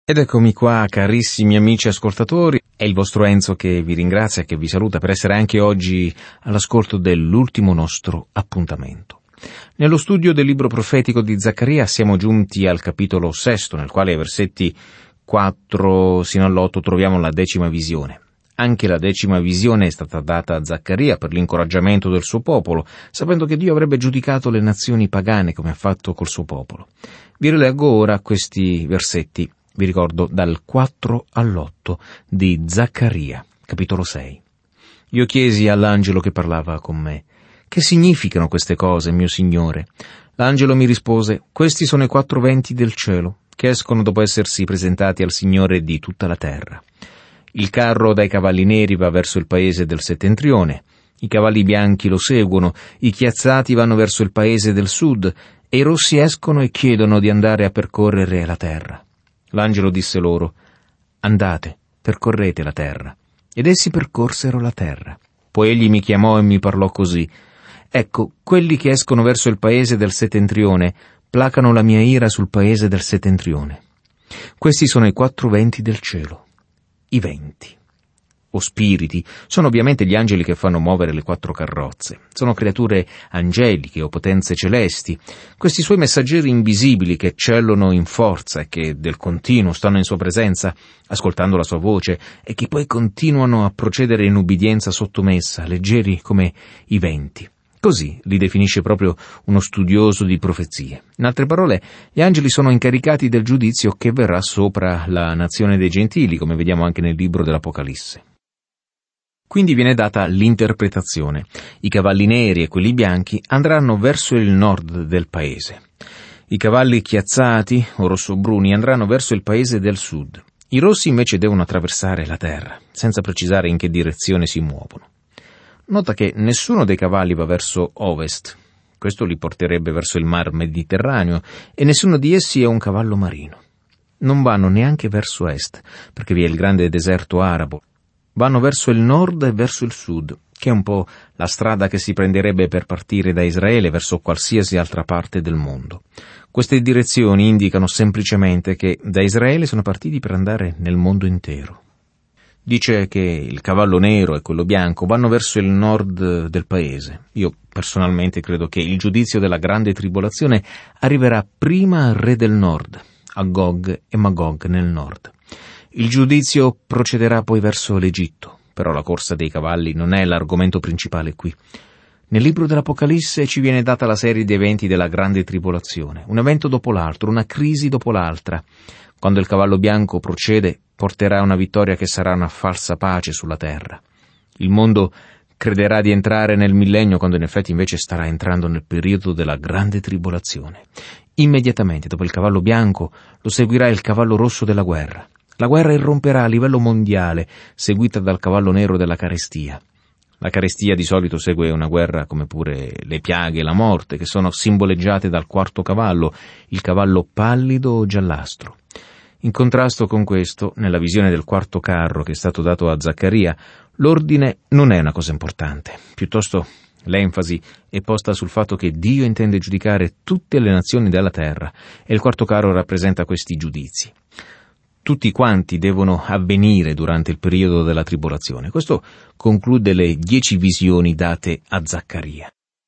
Ed eccomi qua, carissimi amici ascoltatori, è il vostro Enzo che vi ringrazia e che vi saluta per essere anche oggi all'ascolto dell'ultimo nostro appuntamento. Nello studio del libro profetico di Zaccaria siamo giunti al capitolo 6, nel quale ai versetti 4 sino all'8 troviamo la 10ª visione. Anche la 10ª visione è stata data a Zaccaria per l'incoraggiamento del suo popolo, sapendo che Dio avrebbe giudicato le nazioni pagane come ha fatto col suo popolo. Vi rileggo ora questi versetti. Vi ricordo dal 4 all'8 di Zaccaria, capitolo 6. Io chiesi all'angelo che parlava con me: «Che significano queste cose, mio Signore?» L'angelo mi rispose: «Questi sono i 4 venti del cielo, che escono dopo essersi presentati al Signore di tutta la terra. Il carro dai cavalli neri va verso il paese del settentrione, i cavalli bianchi lo seguono, i chiazzati vanno verso il paese del sud, e i rossi escono e chiedono di andare a percorrere la terra». L'angelo disse loro: «Andate, percorrete la terra». Ed essi percorsero la terra. Poi egli mi chiamò e mi parlò così: «Ecco, quelli che escono verso il paese del settentrione placano la mia ira sul paese del settentrione. Questi sono i 4 venti del cielo». I venti, o spiriti, sono ovviamente gli angeli che fanno muovere le 4 carrozze. Sono creature angeliche o potenze celesti, questi suoi messaggeri invisibili che eccellono in forza e che del continuo stanno in sua presenza, ascoltando la sua voce, e che poi continuano a procedere in ubbidienza sottomessa, leggeri come i venti. Così li definisce proprio uno studioso di profezie. In altre parole, gli angeli sono incaricati del giudizio che verrà sopra la nazione dei gentili, come vediamo anche nel libro dell'Apocalisse. Quindi viene data l'interpretazione. I cavalli neri e quelli bianchi andranno verso il nord del paese. I cavalli chiazzati o rossobruni andranno verso il paese del sud. I rossi invece devono attraversare la terra, senza precisare in che direzione si muovono. Nota che nessuno dei cavalli va verso ovest. Questo li porterebbe verso il mar Mediterraneo, e nessuno di essi è un cavallo marino. Non vanno neanche verso est, perché vi è il grande deserto arabo. Vanno verso il nord e verso il sud, che è un po' la strada che si prenderebbe per partire da Israele verso qualsiasi altra parte del mondo. Queste direzioni indicano semplicemente che da Israele sono partiti per andare nel mondo intero. Dice che il cavallo nero e quello bianco vanno verso il nord del paese. Io personalmente credo che il giudizio della grande tribolazione arriverà prima al re del nord, a Gog e Magog nel nord. Il giudizio procederà poi verso l'Egitto, però la corsa dei cavalli non è l'argomento principale qui. Nel libro dell'Apocalisse ci viene data la serie di eventi della grande tribolazione, un evento dopo l'altro, una crisi dopo l'altra. Quando il cavallo bianco procede, porterà una vittoria che sarà una falsa pace sulla terra. Il mondo crederà di entrare nel millennio, quando in effetti invece starà entrando nel periodo della grande tribolazione. Immediatamente dopo il cavallo bianco lo seguirà il cavallo rosso della guerra. La guerra irromperà a livello mondiale, seguita dal cavallo nero della carestia. La carestia di solito segue una guerra come pure le piaghe e la morte, che sono simboleggiate dal 4° cavallo, il cavallo pallido o giallastro. In contrasto con questo, nella visione del 4° carro che è stato dato a Zaccaria, l'ordine non è una cosa importante. Piuttosto l'enfasi è posta sul fatto che Dio intende giudicare tutte le nazioni della terra, e il 4° carro rappresenta questi giudizi. Tutti quanti devono avvenire durante il periodo della tribolazione. Questo conclude le 10 visioni date a Zaccaria.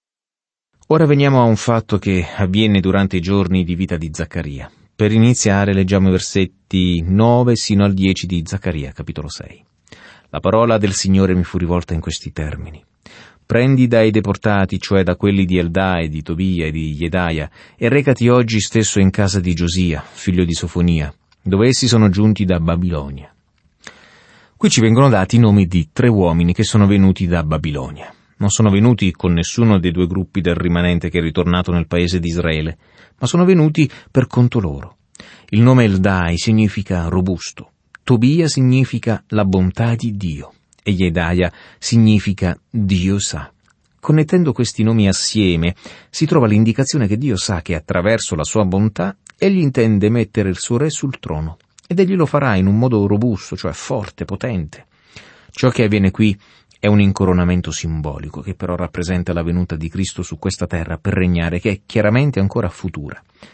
Ora veniamo a un fatto che avviene durante i giorni di vita di Zaccaria. Per iniziare leggiamo i versetti 9 sino al 10 di Zaccaria, capitolo 6. La parola del Signore mi fu rivolta in questi termini: «Prendi dai deportati, cioè da quelli di Eldai, di Tobia e di Jedaia, e recati oggi stesso in casa di Giosia, figlio di Sofonia, dove essi sono giunti da Babilonia». Qui ci vengono dati i nomi di 3 uomini che sono venuti da Babilonia. Non sono venuti con nessuno dei 2 gruppi del rimanente che è ritornato nel paese di Israele, ma sono venuti per conto loro. Il nome Eldai significa robusto, Tobia significa la bontà di Dio, e Jedaia significa Dio sa. Connettendo questi nomi assieme si trova l'indicazione che Dio sa che attraverso la sua bontà egli intende mettere il suo re sul trono, ed egli lo farà in un modo robusto, cioè forte, potente. Ciò che avviene qui è un incoronamento simbolico, che però rappresenta la venuta di Cristo su questa terra per regnare, che è chiaramente ancora futura.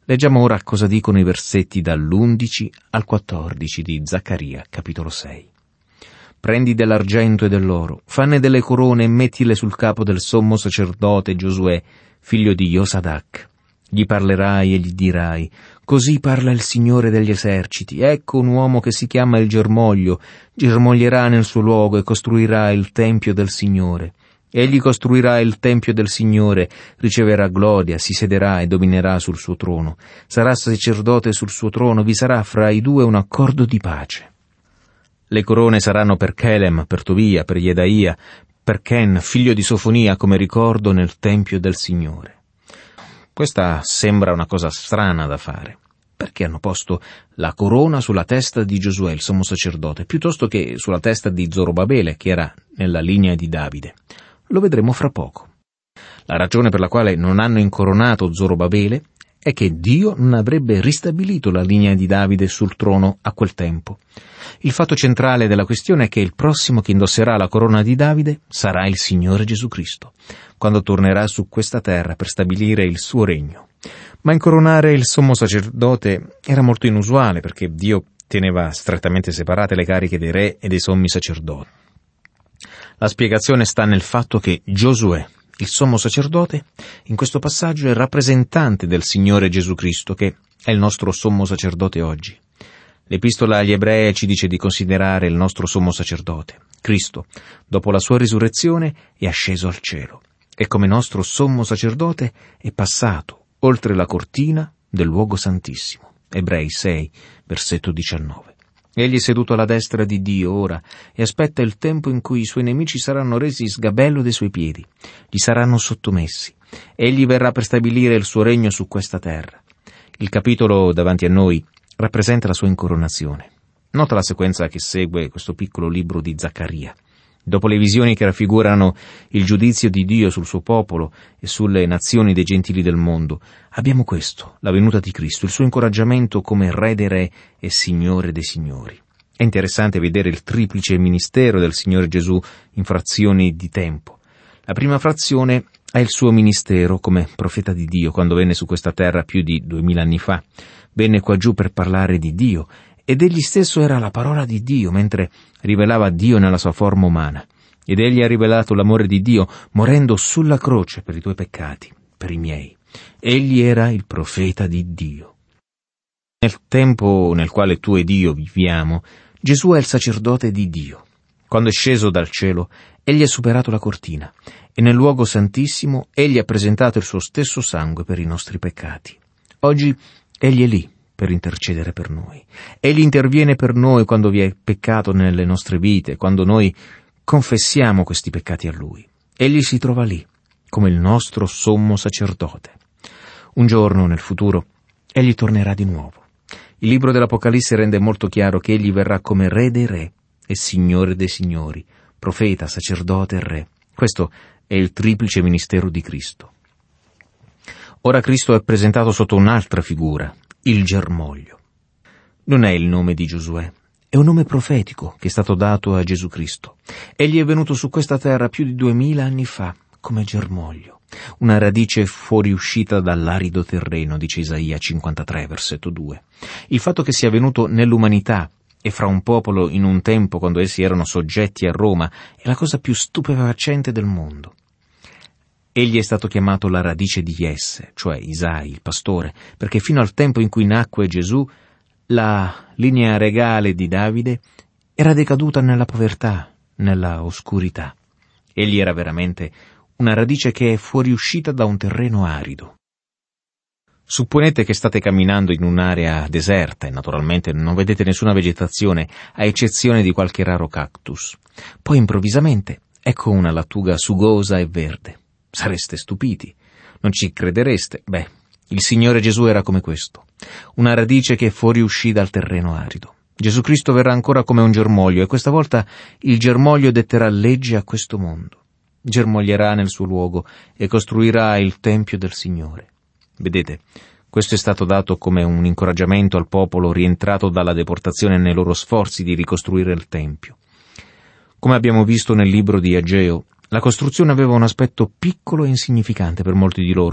Leggiamo ora cosa dicono i versetti dall'11 al 14 di Zaccaria, capitolo 6. Prendi dell'argento e dell'oro, fanne delle corone e mettile sul capo del sommo sacerdote Giosuè, figlio di Josadac. Gli parlerai e gli dirai: così parla il Signore degli eserciti, ecco un uomo che si chiama il germoglio, germoglierà nel suo luogo e costruirà il tempio del Signore. Egli costruirà il tempio del Signore, riceverà gloria, si sederà e dominerà sul suo trono. Sarà sacerdote sul suo trono, vi sarà fra i due un accordo di pace. Le corone saranno per Chelem, per Tobia, per Jedaia, per Ken, figlio di Sofonia, come ricordo nel tempio del Signore. Questa sembra una cosa strana da fare. Perché hanno posto la corona sulla testa di Giosuè, il sommo sacerdote, piuttosto che sulla testa di Zorobabele, che era nella linea di Davide? Lo vedremo fra poco. La ragione per la quale non hanno incoronato Zorobabele è che Dio non avrebbe ristabilito la linea di Davide sul trono a quel tempo. Il fatto centrale della questione è che il prossimo che indosserà la corona di Davide sarà il Signore Gesù Cristo, quando tornerà su questa terra per stabilire il suo regno. Ma incoronare il sommo sacerdote era molto inusuale, perché Dio teneva strettamente separate le cariche dei re e dei sommi sacerdoti. La spiegazione sta nel fatto che Giosuè, il sommo sacerdote, in questo passaggio è rappresentante del Signore Gesù Cristo, che è il nostro sommo sacerdote oggi. L'Epistola agli Ebrei ci dice di considerare il nostro sommo sacerdote, Cristo, dopo la sua risurrezione è asceso al cielo e come nostro sommo sacerdote è passato oltre la cortina del luogo santissimo. Ebrei 6, versetto 19. Egli è seduto alla destra di Dio ora e aspetta il tempo in cui i suoi nemici saranno resi sgabello dei suoi piedi, gli saranno sottomessi. Egli verrà per stabilire il suo regno su questa terra. Il capitolo davanti a noi rappresenta la sua incoronazione. Nota la sequenza che segue questo piccolo libro di Zaccaria. Dopo le visioni che raffigurano il giudizio di Dio sul suo popolo e sulle nazioni dei gentili del mondo, abbiamo questo, la venuta di Cristo, il suo incoraggiamento come Re dei Re e Signore dei Signori. È interessante vedere il triplice ministero del Signore Gesù in frazioni di tempo. La prima frazione è il suo ministero come profeta di Dio, quando venne su questa terra più di 2000 anni fa. Venne qua giù per parlare di Dio, ed egli stesso era la parola di Dio, mentre rivelava Dio nella sua forma umana. Ed egli ha rivelato l'amore di Dio, morendo sulla croce per i tuoi peccati, per i miei. Egli era il profeta di Dio. Nel tempo nel quale tu ed io viviamo, Gesù è il sacerdote di Dio. Quando è sceso dal cielo, egli ha superato la cortina, e nel luogo santissimo egli ha presentato il suo stesso sangue per i nostri peccati. Oggi egli è lì per intercedere per noi. Egli interviene per noi quando vi è peccato nelle nostre vite, quando noi confessiamo questi peccati a Lui. Egli si trova lì, come il nostro sommo sacerdote. Un giorno, nel futuro, egli tornerà di nuovo. Il libro dell'Apocalisse rende molto chiaro che egli verrà come Re dei Re e Signore dei Signori, profeta, sacerdote e Re. Questo è il triplice ministero di Cristo. Ora Cristo è presentato sotto un'altra figura, il germoglio. Non è il nome di Giosuè, è un nome profetico che è stato dato a Gesù Cristo. Egli è venuto su questa terra più di 2000 anni fa come germoglio, una radice fuoriuscita dall'arido terreno, dice Isaia 53, versetto 2. Il fatto che sia venuto nell'umanità e fra un popolo in un tempo quando essi erano soggetti a Roma è la cosa più stupefacente del mondo. Egli è stato chiamato la radice di Jesse, cioè Isai, il pastore, perché fino al tempo in cui nacque Gesù, la linea regale di Davide era decaduta nella povertà, nella oscurità. Egli era veramente una radice che è fuoriuscita da un terreno arido. Supponete che state camminando in un'area deserta e naturalmente non vedete nessuna vegetazione, a eccezione di qualche raro cactus. Poi improvvisamente ecco una lattuga sugosa e verde. Sareste stupiti, non ci credereste. Beh, il Signore Gesù era come questo, una radice che fuoriuscì dal terreno arido. Gesù Cristo verrà ancora come un germoglio e questa volta il germoglio detterà legge a questo mondo. Germoglierà nel suo luogo e costruirà il Tempio del Signore. Vedete, questo è stato dato come un incoraggiamento al popolo rientrato dalla deportazione nei loro sforzi di ricostruire il Tempio. Come abbiamo visto nel libro di Ageo, la costruzione aveva un aspetto piccolo e insignificante per molti di loro,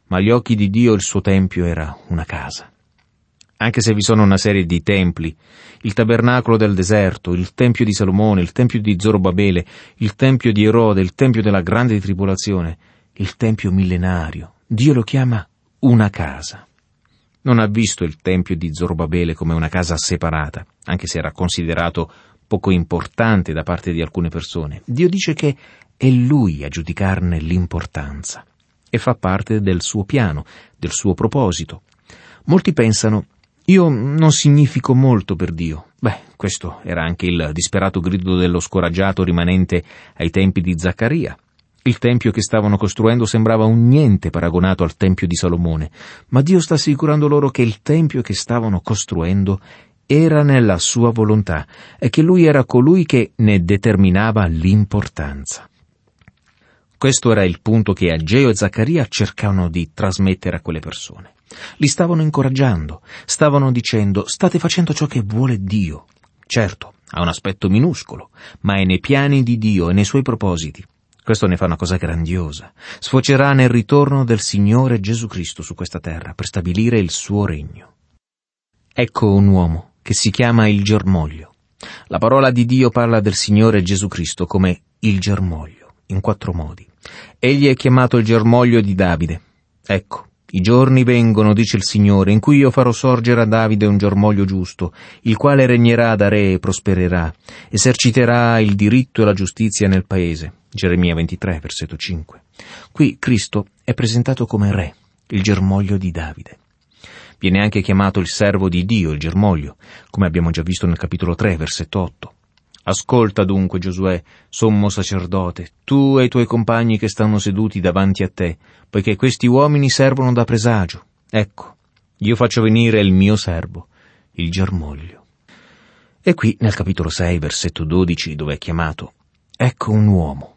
ma agli occhi di Dio il suo tempio era una casa. Anche se vi sono una serie di templi, il tabernacolo del deserto, il tempio di Salomone, il tempio di Zorobabele, il tempio di Erode, il tempio della grande tribolazione, il tempio millenario, Dio lo chiama una casa. Non ha visto il tempio di Zorobabele come una casa separata, anche se era considerato poco importante da parte di alcune persone. Dio dice che è Lui a giudicarne l'importanza e fa parte del suo piano, del suo proposito. Molti pensano: io non significo molto per Dio. Questo era anche il disperato grido dello scoraggiato rimanente ai tempi di Zaccaria. Il tempio che stavano costruendo sembrava un niente paragonato al tempio di Salomone, ma Dio sta assicurando loro che il tempio che stavano costruendo era nella sua volontà e che Lui era colui che ne determinava l'importanza. Questo era il punto che Ageo e Zaccaria cercavano di trasmettere a quelle persone. Li stavano incoraggiando, stavano dicendo: state facendo ciò che vuole Dio. Certo, ha un aspetto minuscolo, ma è nei piani di Dio e nei suoi propositi. Questo ne fa una cosa grandiosa. Sfocerà nel ritorno del Signore Gesù Cristo su questa terra per stabilire il suo regno. Ecco un uomo che si chiama il germoglio. La parola di Dio parla del Signore Gesù Cristo come il germoglio, in 4 modi. Egli è chiamato il germoglio di Davide. Ecco, i giorni vengono, dice il Signore, in cui io farò sorgere a Davide un germoglio giusto, il quale regnerà da re e prospererà, eserciterà il diritto e la giustizia nel paese. Geremia 23, versetto 5. Qui Cristo è presentato come re, il germoglio di Davide. Viene anche chiamato il servo di Dio, il germoglio, come abbiamo già visto nel capitolo 3, versetto 8. Ascolta dunque, Giosuè, sommo sacerdote, tu e i tuoi compagni che stanno seduti davanti a te, poiché questi uomini servono da presagio. Ecco, io faccio venire il mio servo, il germoglio. E qui nel capitolo 6, versetto 12, dove è chiamato: ecco un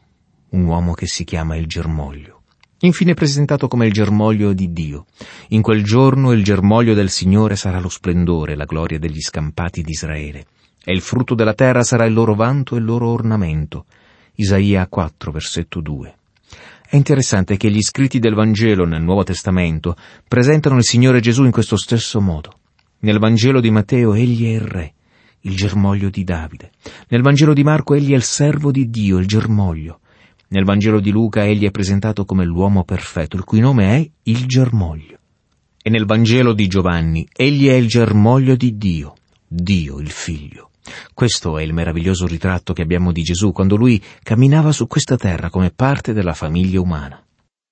uomo che si chiama il germoglio. Infine presentato come il germoglio di Dio. In quel giorno il germoglio del Signore sarà lo splendore, la gloria degli scampati di Israele. E il frutto della terra sarà il loro vanto e il loro ornamento. Isaia 4, versetto 2. È interessante che gli scritti del Vangelo nel Nuovo Testamento presentano il Signore Gesù in questo stesso modo. Nel Vangelo di Matteo egli è il re, il germoglio di Davide. Nel Vangelo di Marco egli è il servo di Dio, il germoglio. Nel Vangelo di Luca egli è presentato come l'uomo perfetto, il cui nome è il germoglio. E nel Vangelo di Giovanni egli è il germoglio di Dio, Dio il Figlio. Questo è il meraviglioso ritratto che abbiamo di Gesù quando lui camminava su questa terra come parte della famiglia umana.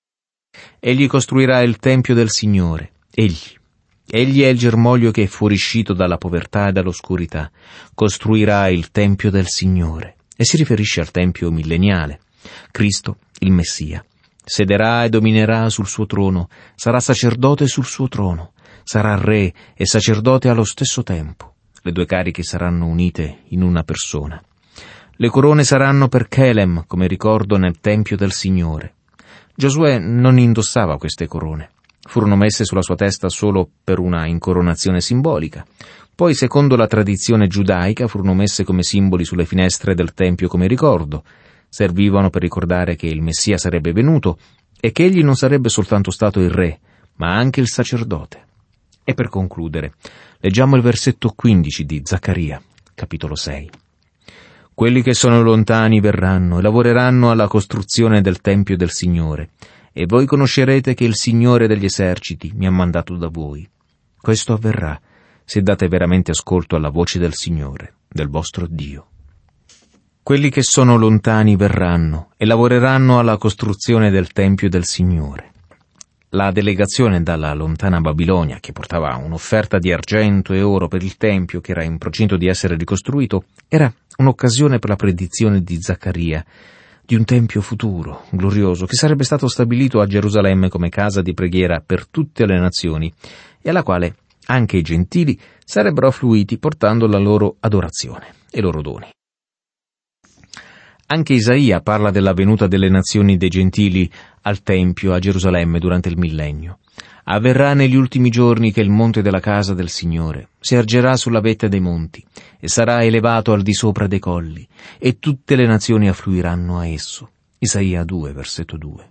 Egli costruirà il tempio del Signore, egli è il germoglio che è fuoriuscito dalla povertà e dall'oscurità. Costruirà il tempio del Signore, e si riferisce al tempio milleniale. Cristo, il Messia, sederà e dominerà sul suo trono, sarà sacerdote sul suo trono, sarà re e sacerdote allo stesso tempo. Le 2 cariche saranno unite in una persona. Le corone saranno per Chelem, come ricordo nel Tempio del Signore. Giosuè non indossava queste corone. Furono messe sulla sua testa solo per una incoronazione simbolica. Poi, secondo la tradizione giudaica, furono messe come simboli sulle finestre del Tempio come ricordo. Servivano per ricordare che il Messia sarebbe venuto e che egli non sarebbe soltanto stato il re, ma anche il sacerdote. E per concludere, leggiamo il versetto 15 di Zaccaria, capitolo 6. Quelli che sono lontani verranno e lavoreranno alla costruzione del Tempio del Signore, e voi conoscerete che il Signore degli eserciti mi ha mandato da voi. Questo avverrà se date veramente ascolto alla voce del Signore, del vostro Dio. Quelli che sono lontani verranno e lavoreranno alla costruzione del Tempio del Signore. La delegazione dalla lontana Babilonia, che portava un'offerta di argento e oro per il Tempio che era in procinto di essere ricostruito, era un'occasione per la predizione di Zaccaria di un Tempio futuro, glorioso, che sarebbe stato stabilito a Gerusalemme come casa di preghiera per tutte le nazioni e alla quale anche i gentili sarebbero affluiti portando la loro adorazione e i loro doni. Anche Isaia parla della venuta delle nazioni dei gentili al Tempio a Gerusalemme durante il millennio. Avverrà negli ultimi giorni che il monte della casa del Signore si ergerà sulla vetta dei monti e sarà elevato al di sopra dei colli, e tutte le nazioni affluiranno a esso. Isaia 2, versetto 2.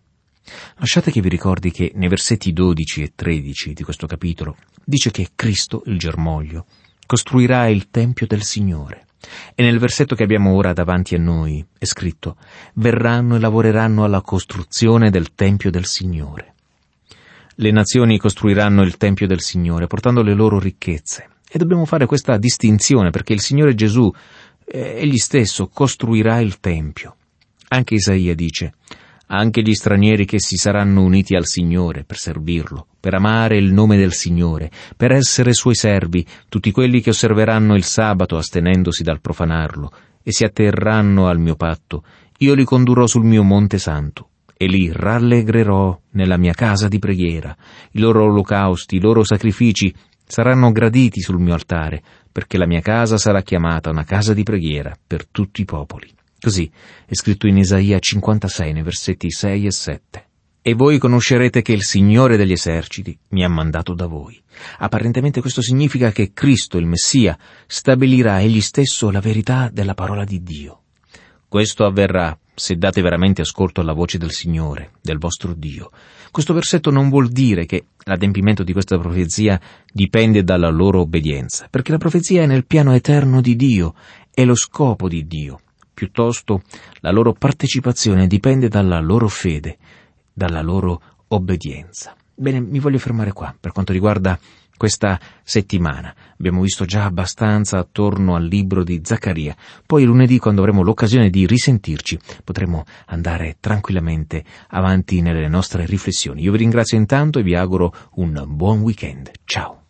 Lasciate che vi ricordi che nei versetti 12 e 13 di questo capitolo dice che Cristo, il germoglio, costruirà il Tempio del Signore. E nel versetto che abbiamo ora davanti a noi è scritto: verranno e lavoreranno alla costruzione del Tempio del Signore. Le nazioni costruiranno il Tempio del Signore portando le loro ricchezze. E dobbiamo fare questa distinzione perché il Signore Gesù, egli stesso, costruirà il Tempio. Anche Isaia dice: anche gli stranieri che si saranno uniti al Signore per servirlo, per amare il nome del Signore, per essere suoi servi, tutti quelli che osserveranno il sabato astenendosi dal profanarlo e si atterranno al mio patto, io li condurrò sul mio monte santo e li rallegrerò nella mia casa di preghiera. I loro olocausti, i loro sacrifici saranno graditi sul mio altare, perché la mia casa sarà chiamata una casa di preghiera per tutti i popoli. Così è scritto in Isaia 56, nei versetti 6 e 7. E voi conoscerete che il Signore degli eserciti mi ha mandato da voi. Apparentemente questo significa che Cristo, il Messia, stabilirà egli stesso la verità della parola di Dio. Questo avverrà se date veramente ascolto alla voce del Signore, del vostro Dio. Questo versetto non vuol dire che l'adempimento di questa profezia dipende dalla loro obbedienza, perché la profezia è nel piano eterno di Dio, è lo scopo di Dio. Piuttosto, la loro partecipazione dipende dalla loro fede, dalla loro obbedienza. Bene, mi voglio fermare qua per quanto riguarda questa settimana. Abbiamo visto già abbastanza attorno al libro di Zaccaria. Poi lunedì, quando avremo l'occasione di risentirci, potremo andare tranquillamente avanti nelle nostre riflessioni. Io vi ringrazio intanto e vi auguro un buon weekend. Ciao!